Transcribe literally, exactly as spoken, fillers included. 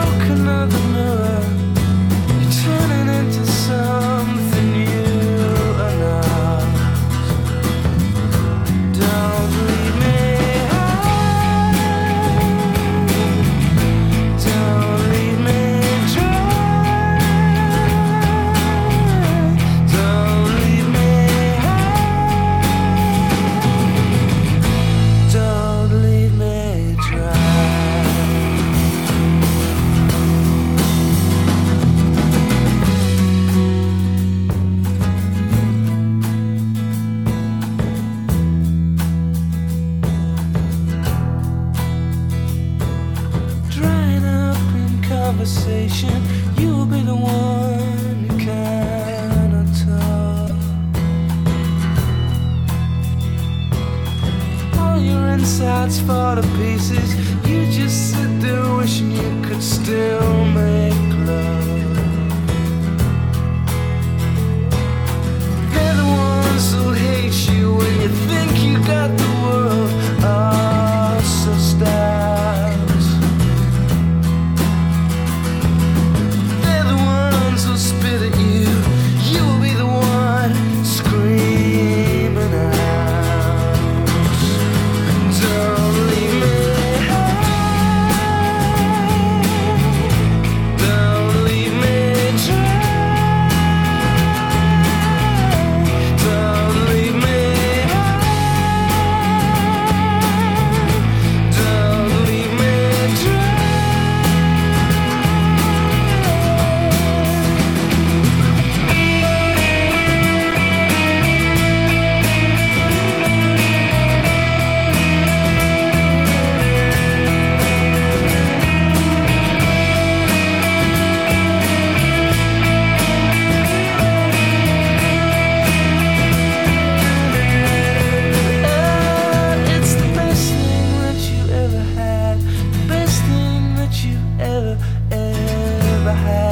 broken of the mirror, you're turning into something you are not. Don't leave me high, don't leave me dry, don't leave me high, don't leave me dry. Drying up in conversation, you'll be the one who cannot talk. All your insides fall to pieces, you just sit there wishing you could still make love. They're the ones who hate you when you think you got the world all so stacked. They're the ones who spit at you, you will be the one screaming out. Don't leave me high, don't leave me dry, don't leave me high, don't leave me dry. Uh, it's the best thing that you ever had, the best thing that you ever, ever had.